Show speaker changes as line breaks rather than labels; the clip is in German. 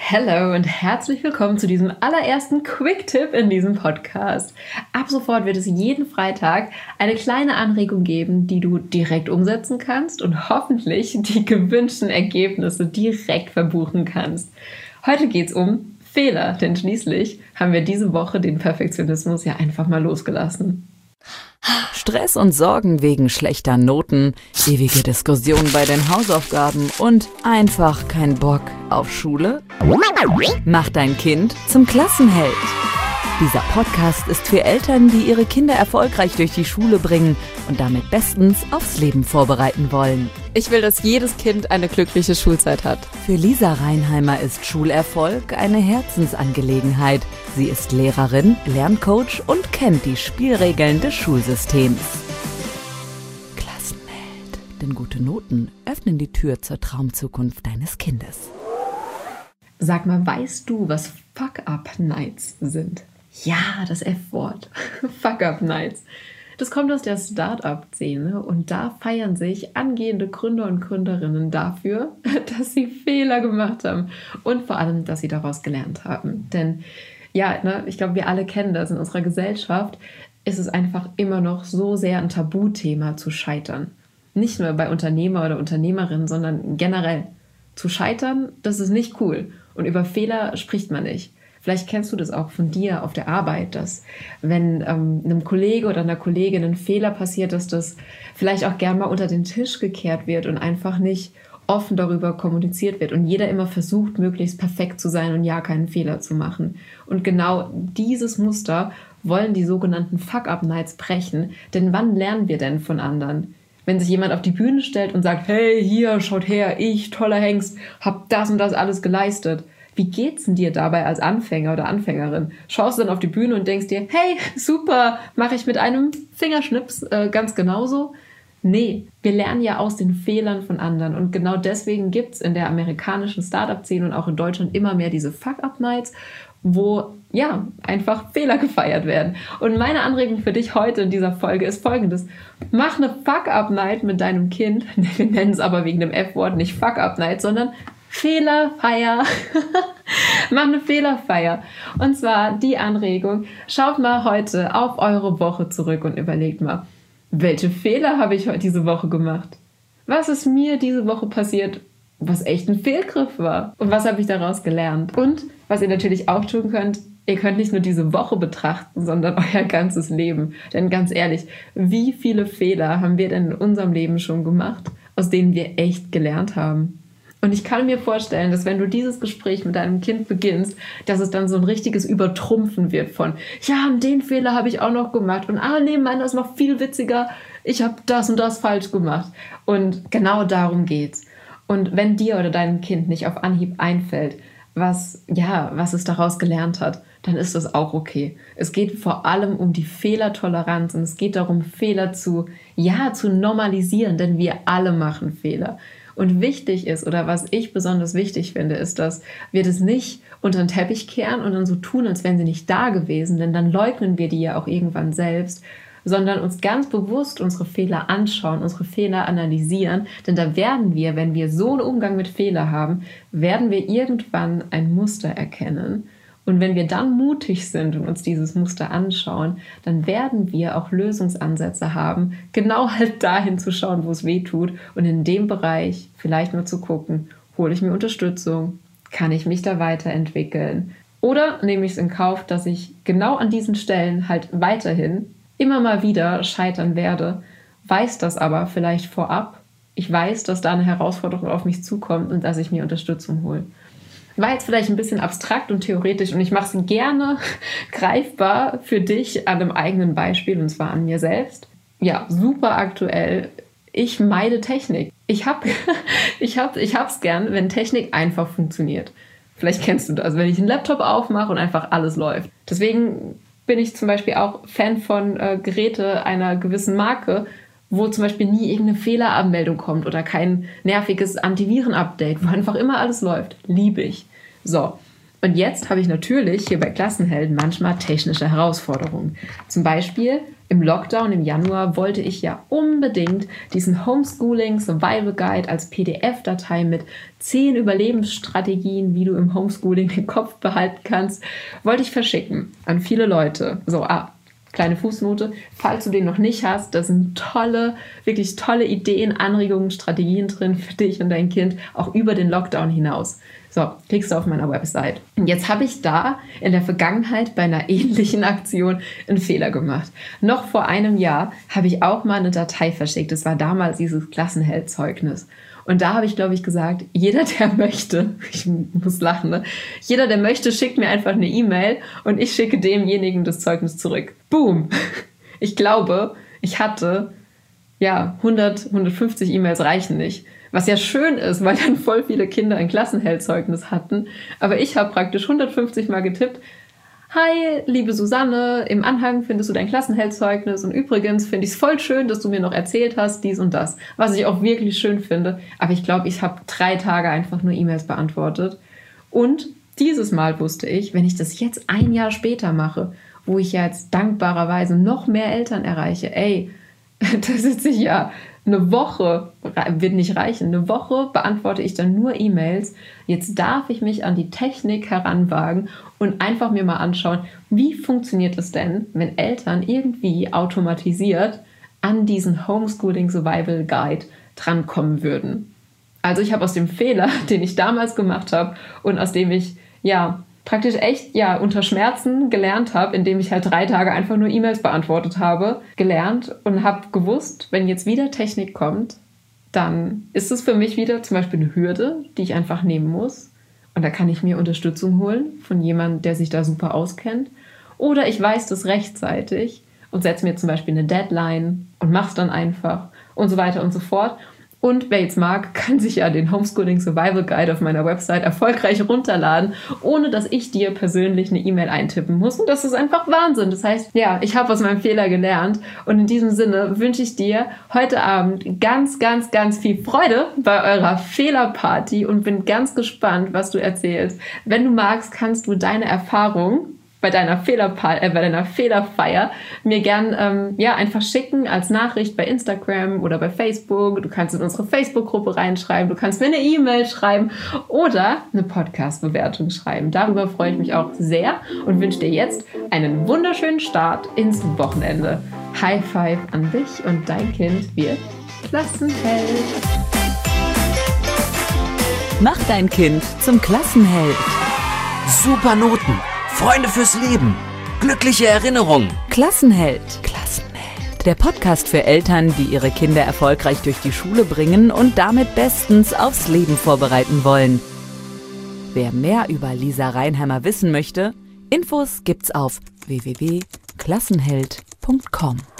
Hallo und herzlich willkommen zu diesem allerersten Quick-Tipp in diesem Podcast. Ab sofort wird es jeden Freitag eine kleine Anregung geben, die du direkt umsetzen kannst und hoffentlich die gewünschten Ergebnisse direkt verbuchen kannst. Heute geht es um Fehler, denn schließlich haben wir diese Woche den Perfektionismus ja einfach mal losgelassen.
Stress und Sorgen wegen schlechter Noten, ewige Diskussionen bei den Hausaufgaben und einfach kein Bock auf Schule? Mach dein Kind zum Klassenheld. Dieser Podcast ist für Eltern, die ihre Kinder erfolgreich durch die Schule bringen und damit bestens aufs Leben vorbereiten wollen.
Ich will, dass jedes Kind eine glückliche Schulzeit hat.
Für Lisa Reinheimer ist Schulerfolg eine Herzensangelegenheit. Sie ist Lehrerin, Lerncoach und kennt die Spielregeln des Schulsystems. Klassenheld, denn gute Noten öffnen die Tür zur Traumzukunft deines Kindes.
Sag mal, weißt du, was Fuck-Up-Nights sind? Ja, das F-Wort. Fuck-Up-Nights. Das kommt aus der Start-up-Szene und da feiern sich angehende Gründer und Gründerinnen dafür, dass sie Fehler gemacht haben und vor allem, dass sie daraus gelernt haben. Denn ja, ich glaube, wir alle kennen das. In unserer Gesellschaft ist es einfach immer noch so sehr ein Tabuthema zu scheitern. Nicht nur bei Unternehmer oder Unternehmerinnen, sondern generell. Zu scheitern, das ist nicht cool. Und über Fehler spricht man nicht. Vielleicht kennst du das auch von dir auf der Arbeit, dass wenn einem Kollege oder einer Kollegin ein Fehler passiert, dass das vielleicht auch gern mal unter den Tisch gekehrt wird und einfach nicht offen darüber kommuniziert wird und jeder immer versucht, möglichst perfekt zu sein und ja, keinen Fehler zu machen. Und genau dieses Muster wollen die sogenannten Fuck-Up-Nights brechen, denn wann lernen wir denn von anderen? Wenn sich jemand auf die Bühne stellt und sagt, hey, hier, schaut her, ich, toller Hengst, hab das und das alles geleistet. Wie geht's denn dir dabei als Anfänger oder Anfängerin? Schaust du dann auf die Bühne und denkst dir, hey, super, mache ich mit einem Fingerschnips ganz genauso? Nee, wir lernen ja aus den Fehlern von anderen und genau deswegen gibt's in der amerikanischen Startup-Szene und auch in Deutschland immer mehr diese Fuck-Up-Nights, wo ja einfach Fehler gefeiert werden. Und meine Anregung für dich heute in dieser Folge ist folgendes. Mach eine Fuck-Up-Night mit deinem Kind. Wir nennen es aber wegen dem F-Wort nicht Fuck-Up-Night, sondern Fehlerfeier. Mach eine Fehlerfeier. Und zwar die Anregung, schaut mal heute auf eure Woche zurück und überlegt mal, welche Fehler habe ich heute diese Woche gemacht? Was ist mir diese Woche passiert, was echt ein Fehlgriff war? Und was habe ich daraus gelernt? Und was ihr natürlich auch tun könnt, ihr könnt nicht nur diese Woche betrachten, sondern euer ganzes Leben. Denn ganz ehrlich, wie viele Fehler haben wir denn in unserem Leben schon gemacht, aus denen wir echt gelernt haben? Und ich kann mir vorstellen, dass wenn du dieses Gespräch mit deinem Kind beginnst, dass es dann so ein richtiges Übertrumpfen wird von, ja, und den Fehler habe ich auch noch gemacht und nee, meiner ist noch viel witziger, ich habe das und das falsch gemacht. Und genau darum geht's. Und wenn dir oder deinem Kind nicht auf Anhieb einfällt, was es daraus gelernt hat, dann ist das auch okay. Es geht vor allem um die Fehlertoleranz und es geht darum, Fehler zu normalisieren, denn wir alle machen Fehler. Und wichtig ist, oder was ich besonders wichtig finde, ist, dass wir das nicht unter den Teppich kehren und dann so tun, als wären sie nicht da gewesen, denn dann leugnen wir die ja auch irgendwann selbst, sondern uns ganz bewusst unsere Fehler anschauen, unsere Fehler analysieren, denn da werden wir, wenn wir so einen Umgang mit Fehler haben, werden wir irgendwann ein Muster erkennen. Und wenn wir dann mutig sind und uns dieses Muster anschauen, dann werden wir auch Lösungsansätze haben, genau halt dahin zu schauen, wo es weh tut und in dem Bereich vielleicht mal zu gucken, hole ich mir Unterstützung, kann ich mich da weiterentwickeln oder nehme ich es in Kauf, dass ich genau an diesen Stellen halt weiterhin immer mal wieder scheitern werde, weiß das aber vielleicht vorab. Ich weiß, dass da eine Herausforderung auf mich zukommt und dass ich mir Unterstützung hole. War jetzt vielleicht ein bisschen abstrakt und theoretisch und ich mache es gerne greifbar für dich an einem eigenen Beispiel und zwar an mir selbst. Ja, super aktuell. Ich meide Technik. Ich hab's gern, wenn Technik einfach funktioniert. Vielleicht kennst du das, wenn ich einen Laptop aufmache und einfach alles läuft. Deswegen bin ich zum Beispiel auch Fan von Geräte einer gewissen Marke, wo zum Beispiel nie irgendeine Fehleranmeldung kommt oder kein nerviges Antiviren-Update, wo einfach immer alles läuft. Liebe ich. So, und jetzt habe ich natürlich hier bei Klassenhelden manchmal technische Herausforderungen. Zum Beispiel Im Lockdown im Januar wollte ich ja unbedingt diesen Homeschooling Survival Guide als PDF-Datei mit 10 Überlebensstrategien, wie du im Homeschooling den Kopf behalten kannst, wollte ich verschicken an viele Leute. So, kleine Fußnote, falls du den noch nicht hast, da sind wirklich tolle Ideen, Anregungen, Strategien drin für dich und dein Kind, auch über den Lockdown hinaus. So, klickst du auf meiner Website. Und jetzt habe ich da in der Vergangenheit bei einer ähnlichen Aktion einen Fehler gemacht. Noch vor einem Jahr habe ich auch mal eine Datei verschickt. Das war damals dieses Klassenheldzeugnis. Und da habe ich, glaube ich, gesagt, jeder, der möchte, ich muss lachen, ne? Jeder, der möchte, schickt mir einfach eine E-Mail und ich schicke demjenigen das Zeugnis zurück. Boom! Ich glaube, ich hatte, 150 E-Mails reichen nicht. Was ja schön ist, weil dann voll viele Kinder ein Klassenheldzeugnis hatten. Aber ich habe praktisch 150 Mal getippt: Hi, liebe Susanne, im Anhang findest du dein Klassenheldzeugnis und übrigens finde ich es voll schön, dass du mir noch erzählt hast, dies und das. Was ich auch wirklich schön finde. Aber ich glaube, ich habe 3 Tage einfach nur E-Mails beantwortet. Und dieses Mal wusste ich, wenn ich das jetzt ein Jahr später mache, wo ich ja jetzt dankbarerweise noch mehr Eltern erreiche, da sitze ich ja eine Woche, wird nicht reichen, eine Woche beantworte ich dann nur E-Mails. Jetzt darf ich mich an die Technik heranwagen und einfach mir mal anschauen, wie funktioniert es denn, wenn Eltern irgendwie automatisiert an diesen Homeschooling Survival Guide drankommen würden. Also ich habe aus dem Fehler, den ich damals gemacht habe und aus dem ich praktisch echt unter Schmerzen gelernt habe, indem ich halt 3 Tage einfach nur E-Mails beantwortet habe, gelernt und habe gewusst, wenn jetzt wieder Technik kommt, dann ist es für mich wieder zum Beispiel eine Hürde, die ich einfach nehmen muss. Und da kann ich mir Unterstützung holen von jemandem, der sich da super auskennt. Oder ich weiß das rechtzeitig und setze mir zum Beispiel eine Deadline und mache es dann einfach und so weiter und so fort. Und wer jetzt mag, kann sich ja den Homeschooling Survival Guide auf meiner Website erfolgreich runterladen, ohne dass ich dir persönlich eine E-Mail eintippen muss. Und das ist einfach Wahnsinn. Das heißt, ich habe aus meinem Fehler gelernt. Und in diesem Sinne wünsche ich dir heute Abend ganz, ganz, ganz viel Freude bei eurer Fehlerparty und bin ganz gespannt, was du erzählst. Wenn du magst, kannst du deine Erfahrung bei deiner Fehlerfeier mir gern einfach schicken als Nachricht bei Instagram oder bei Facebook. Du kannst in unsere Facebook-Gruppe reinschreiben, du kannst mir eine E-Mail schreiben oder eine Podcast-Bewertung schreiben. Darüber freue ich mich auch sehr und wünsche dir jetzt einen wunderschönen Start ins Wochenende. High Five an dich und dein Kind wird Klassenheld.
Mach dein Kind zum Klassenheld.
Super Noten. Freunde fürs Leben. Glückliche Erinnerungen.
Klassenheld. Der Podcast für Eltern, die ihre Kinder erfolgreich durch die Schule bringen und damit bestens aufs Leben vorbereiten wollen. Wer mehr über Lisa Reinheimer wissen möchte, Infos gibt's auf www.klassenheld.com.